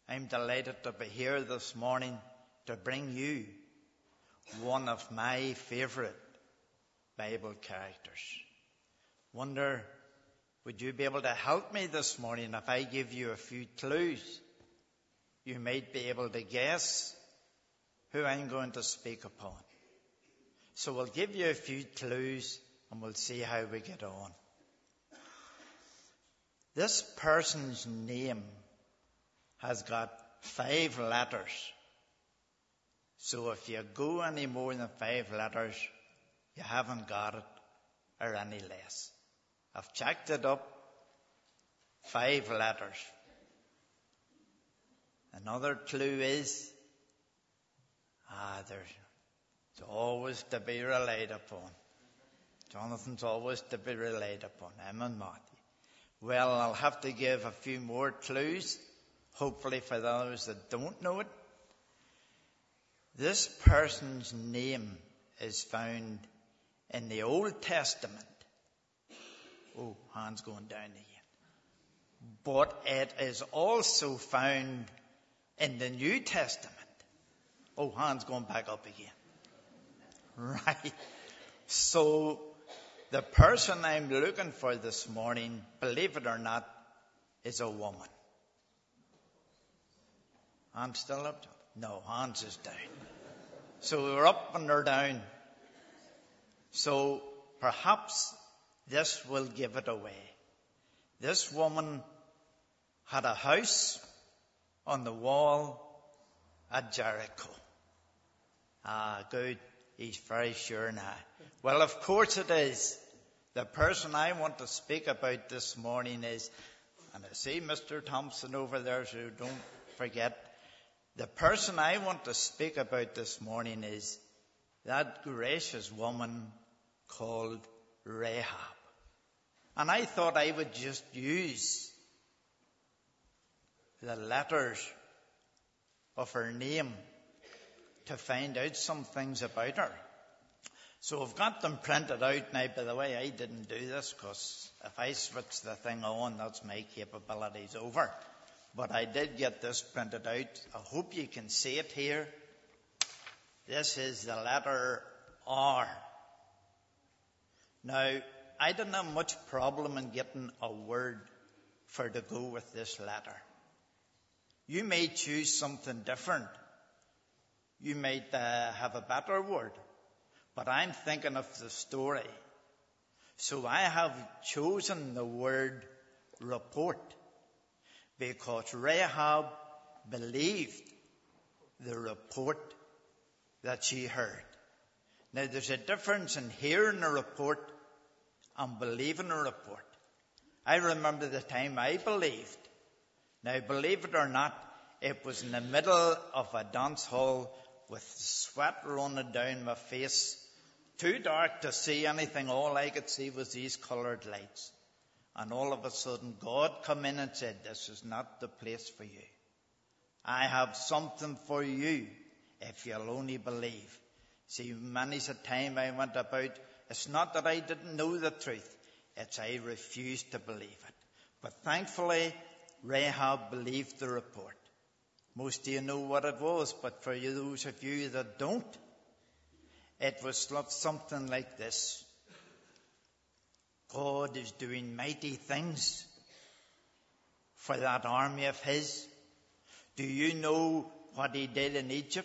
I'm delighted to be here this morning to bring you one of my favourite Bible characters. Wonder, would you be able to help me this morning if I give you a few clues? You might be able to guess who I'm going to speak upon. So we'll give you a few clues and we'll see how we get on. This person's name has got 5 letters. So if you go any more than 5 letters, you haven't got it, or any less. I've checked it up. 5 letters. Another clue is, it's always to be relied upon. Jonathan's always to be relied upon. Him and Matthew. Well, I'll have to give a few more clues, hopefully for those that don't know it. This person's name is found in the Old Testament. Oh, hands going down again. But it is also found in the New Testament. Oh, hands going back up again. Right. So, the person I'm looking for this morning, believe it or not, is a woman. Hands still up? No, hands is down. So we're up and they're down. So perhaps this will give it away. This woman had a house on the wall at Jericho. Ah, good. He's very sure now. Well, of course it is. The person I want to speak about this morning is, and I see Mr. Thompson over there, so don't forget, the person I want to speak about this morning is that gracious woman called Rahab. And I thought I would just use the letters of her name to find out some things about her. So I've got them printed out now. By the way, I didn't do this because if I switch the thing on, that's my capabilities over. But I did get this printed out. I hope you can see it here. This is the letter R. Now, I didn't have much problem in getting a word for to go with this letter. You may choose something different. You might have a better word. But I'm thinking of the story. So I have chosen the word report. Because Rahab believed the report that she heard. Now there's a difference in hearing a report and believing a report. I remember the time I believed. Now believe it or not, it was in the middle of a dance hall with sweat running down my face. Too dark to see anything. All I could see was these coloured lights. And all of a sudden, God come in and said, this is not the place for you. I have something for you if you'll only believe. See, many's a time I went about, it's not that I didn't know the truth. It's I refused to believe it. But thankfully, Rahab believed the report. Most of you know what it was, but for those of you that don't, it was something like this. God is doing mighty things for that army of his. Do you know what he did in Egypt?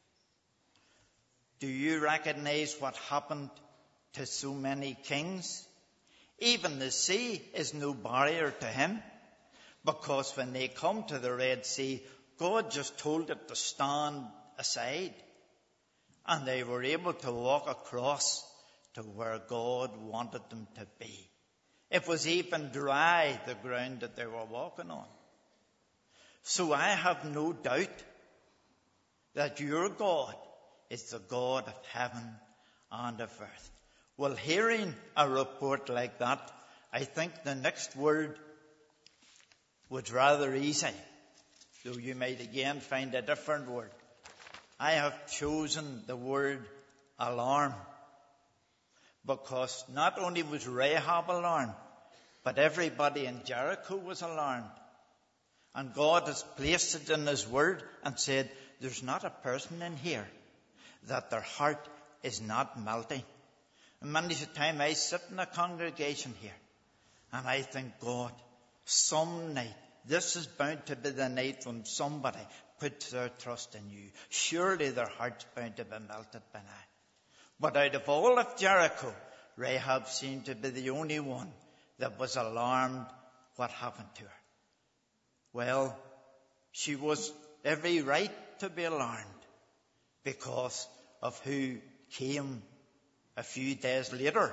Do you recognize what happened to so many kings? Even the sea is no barrier to him, because when they come to the Red Sea, God just told it to stand aside, and they were able to walk across to where God wanted them to be. It was even dry, the ground that they were walking on. So I have no doubt that your God is the God of heaven and of earth. Well, hearing a report like that, I think the next word was rather easy, though you might again find a different word. I have chosen the word alarm, because not only was Rahab alarmed, but everybody in Jericho was alarmed. And God has placed it in His Word and said, there's not a person in here that their heart is not melting. And many a time I sit in a congregation here and I think, God, some night, this is bound to be the night when somebody puts their trust in you. Surely their heart's bound to be melted by now. But out of all of Jericho, Rahab seemed to be the only one that was alarmed what happened to her. Well, she was every right to be alarmed because of who came a few days later.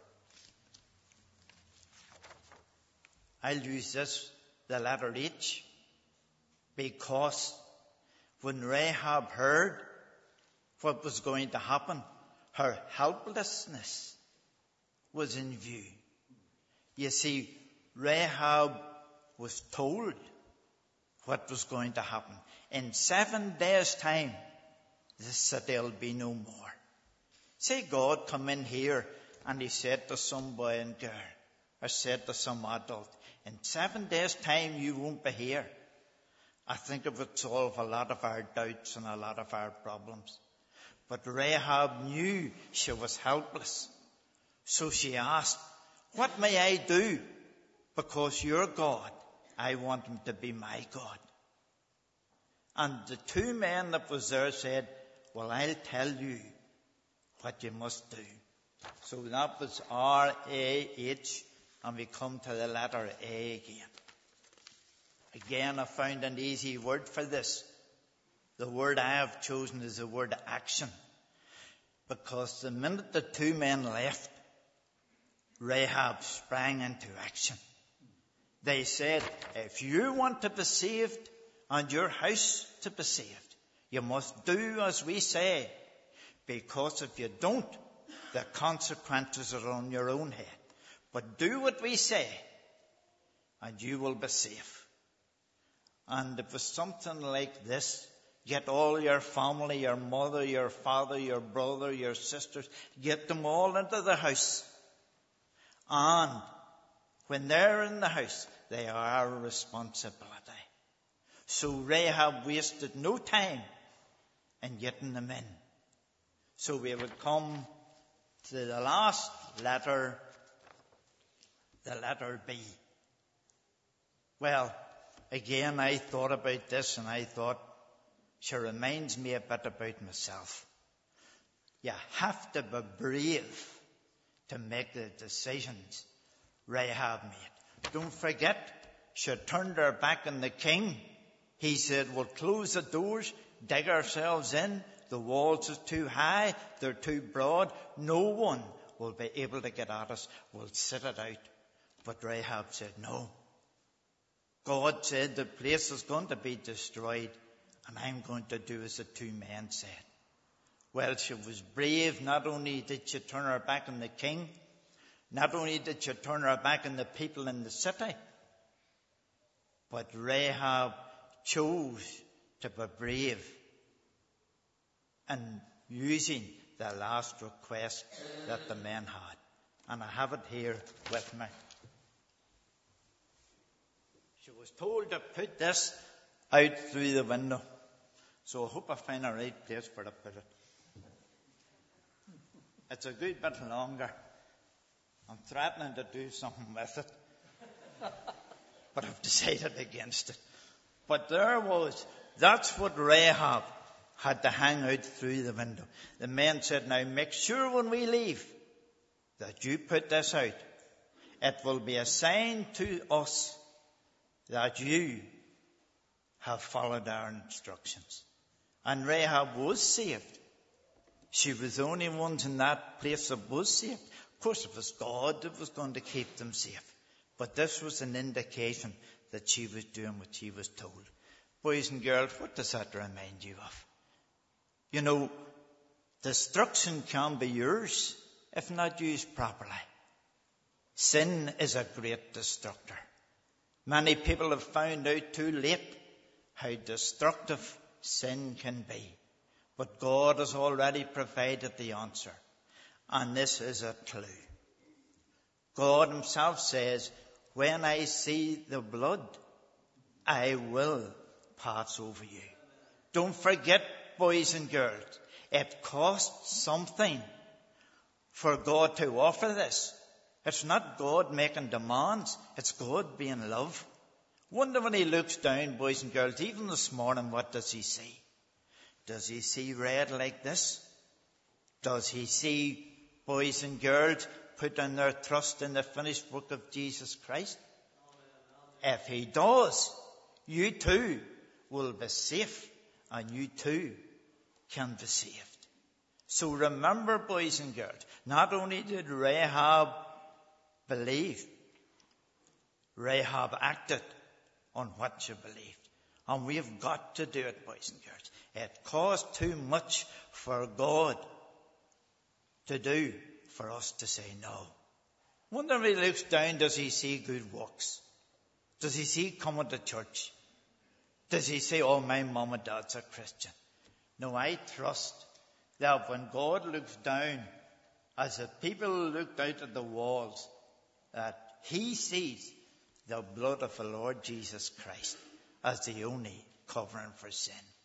I'll use this, the letter H, because when Rahab heard what was going to happen, her helplessness was in view. You see, Rahab was told what was going to happen. In 7 days' time, the city will be no more. Say God come in here and He said to some boy and girl, or said to some adult, in 7 days' time you won't be here. I think it would solve a lot of our doubts and a lot of our problems. But Rahab knew she was helpless. So she asked, what may I do? Because you're God, I want Him to be my God. And the two men that was there said, well, I'll tell you what you must do. So that was R-A-H, and we come to the letter A again. Again, I found an easy word for this. The word I have chosen is the word action. Because the minute the two men left, Rahab sprang into action. They said, if you want to be saved and your house to be saved, you must do as we say. Because if you don't, the consequences are on your own head. But do what we say and you will be safe. And it was something like this. Get all your family, your mother, your father, your brother, your sisters, get them all into the house. And when they're in the house, they are our responsibility. So Rahab wasted no time in getting them in. So we would come to the last letter, the letter B. Well, again, I thought about this and I thought, she reminds me a bit about myself. You have to be brave to make the decisions Rahab made. Don't forget, she turned her back on the king. He said, we'll close the doors, dig ourselves in. The walls are too high, they're too broad. No one will be able to get at us. We'll sit it out. But Rahab said, no. God said the place is going to be destroyed, and I'm going to do as the two men said. Well, she was brave. Not only did she turn her back on the king, not only did she turn her back on the people in the city, but Rahab chose to be brave in using the last request that the men had. And I have it here with me. She was told to put this out through the window. So I hope I find a right place for to put it. It's a good bit longer. I'm threatening to do something with it. But I've decided against it. But that's what Rahab had to hang out through the window. The men said, now make sure when we leave that you put this out. It will be a sign to us that you have followed our instructions. And Rahab was saved. She was the only one in that place that was saved. Of course, it was God that was going to keep them safe. But this was an indication that she was doing what she was told. Boys and girls, what does that remind you of? You know, destruction can be yours if not used properly. Sin is a great destructor. Many people have found out too late how destructive sin can be. But God has already provided the answer. And this is a clue. God Himself says, when I see the blood, I will pass over you. Don't forget, boys and girls, it costs something for God to offer this. It's not God making demands. It's God being love. Wonder when he looks down, boys and girls, even this morning, what does he see? Does he see red like this? Does he see boys and girls putting their trust in the finished work of Jesus Christ? If he does, you too will be safe, and you too can be saved. So remember, boys and girls, not only did Rahab believe, Rahab acted on what she believed. And we have got to do it, boys and girls. It costs too much for God to do for us to say no. Wonder if he looks down, does he see good works? Does he see coming to church? Does he say, oh, my mom and dad's a Christian? No, I trust that when God looks down, as the people looked out at the walls, that he sees the blood of the Lord Jesus Christ as the only covering for sin.